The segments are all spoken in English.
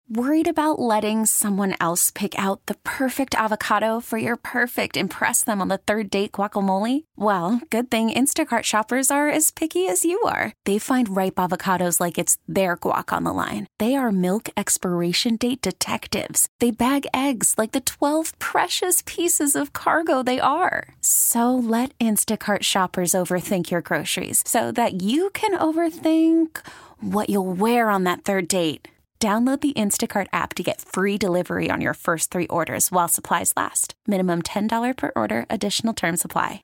Worried about letting someone else pick out the perfect avocado for your perfect impress them on the third date guacamole? Well, good thing Instacart shoppers are as picky as you are. They find ripe avocados like it's their guac on the line. They are milk expiration date detectives. They bag eggs like the 12 precious pieces of cargo they are. So let Instacart shoppers overthink your groceries so that you can overthink what you'll wear on that third date. Download the Instacart app to get free delivery on your first 3 orders while supplies last. Minimum $10 per order. Additional terms apply.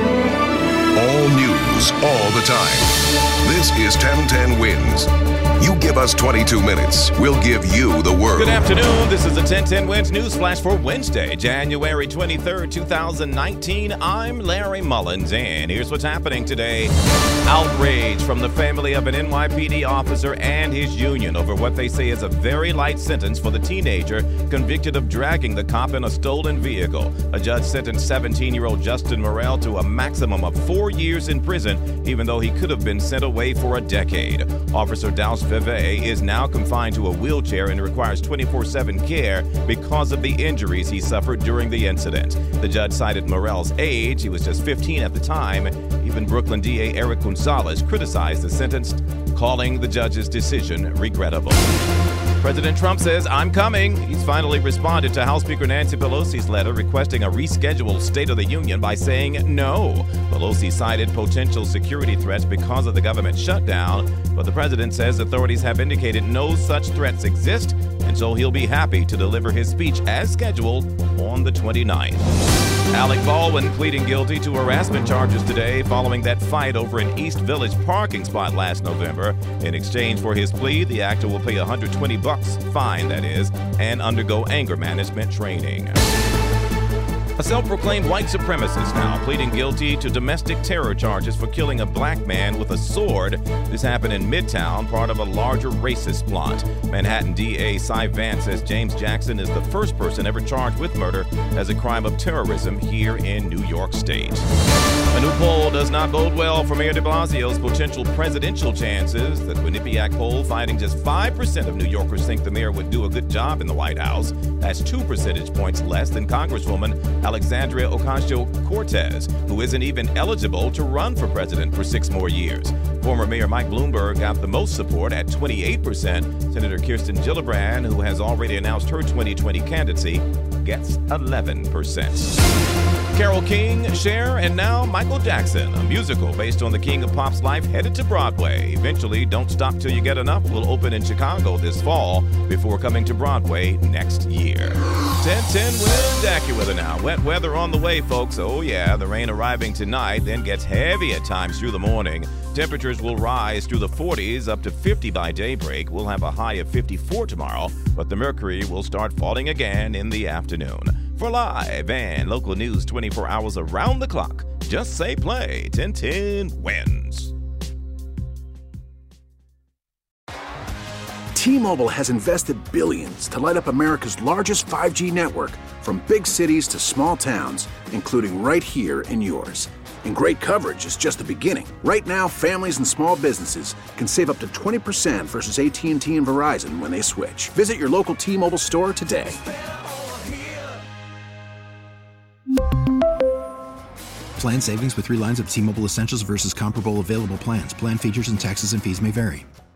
All news, all the time. This is 1010 Wins. You give us 22 minutes, we'll give you the world. Good afternoon. This is the 1010 Wins News Flash for Wednesday, January 23rd, 2019. I'm Larry Mullins, and here's what's happening today. Outrage from the family of an NYPD officer and his union over what they say is a very light sentence for the teenager convicted of dragging the cop in a stolen vehicle. A judge sentenced 17-year-old Justin Morrell to a maximum of 4 years in prison, even though he could have been sent away for a decade. Officer Daus Vevey is now confined to a wheelchair and requires 24/7 care because of the injuries he suffered during the incident. The judge cited Morrell's age. He was just 15 at the time. Even Brooklyn DA Eric Gonzalez criticized the sentence, calling the judge's decision regrettable. President Trump says, "I'm coming." He's finally responded to House Speaker Nancy Pelosi's letter requesting a rescheduled State of the Union by saying no. Pelosi cited potential security threats because of the government shutdown, but the president says authorities have indicated no such threats exist, and so he'll be happy to deliver his speech as scheduled on the 29th. Alec Baldwin pleading guilty to harassment charges today following that fight over an East Village parking spot last November. In exchange for his plea, the actor will pay $120, fine that is, and undergo anger management training. A self-proclaimed white supremacist now pleading guilty to domestic terror charges for killing a black man with a sword. This happened in Midtown, part of a larger racist plot. Manhattan DA Cy Vance says James Jackson is the first person ever charged with murder as a crime of terrorism here in New York State. A new poll does not bode well for Mayor de Blasio's potential presidential chances. The Quinnipiac poll finding just 5% of New Yorkers think the mayor would do a good job in the White House. That's 2 percentage points less than Congresswoman Alexandria Ocasio-Cortez, who isn't even eligible to run for president for 6 more years. Former Mayor Mike Bloomberg got the most support at 28%. Senator Kirsten Gillibrand, who has already announced her 2020 candidacy, gets 11%. Carole King, Cher, and now Michael Jackson, a musical based on the King of Pop's life headed to Broadway. Eventually, Don't Stop Till You Get Enough will open in Chicago this fall before coming to Broadway next year. 1010 Wins AccuWeather now. Wet weather on the way, folks. Oh yeah, the rain arriving tonight, then gets heavy at times through the morning. Temperatures will rise through the 40s up to 50 by daybreak. We'll have a high of 54 tomorrow, but the mercury will start falling again in the afternoon. For live and local news 24 hours around the clock, just say play. 1010 Wins. T-Mobile has invested billions to light up America's largest 5G network, from big cities to small towns, including right here in yours. And great coverage is just the beginning. Right now, families and small businesses can save up to 20% versus AT&T and Verizon when they switch. Visit your local T-Mobile store today. Plan savings with 3 lines of T-Mobile Essentials versus comparable available plans. Plan features and taxes and fees may vary.